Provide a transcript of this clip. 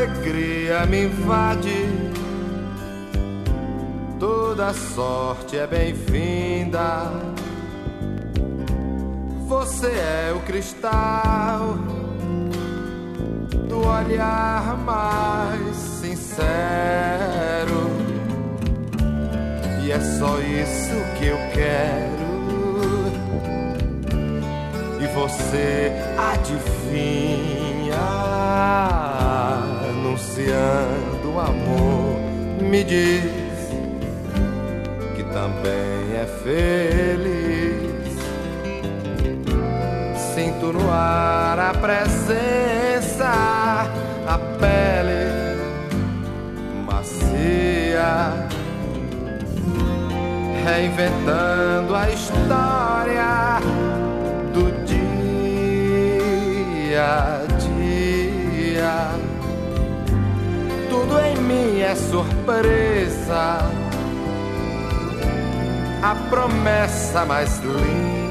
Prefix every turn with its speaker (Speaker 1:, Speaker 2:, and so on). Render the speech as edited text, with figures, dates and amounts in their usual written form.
Speaker 1: alegria me invade, toda sorte é bem-vinda. Você é o cristal do olhar mais sincero, e é só isso que eu quero. E você adivinha, anunciando o amor, me diz que também é feliz. Sinto no ar a presença, a pele macia, reinventando a história do dia a dia. Tudo em mim é surpresa, a promessa mais linda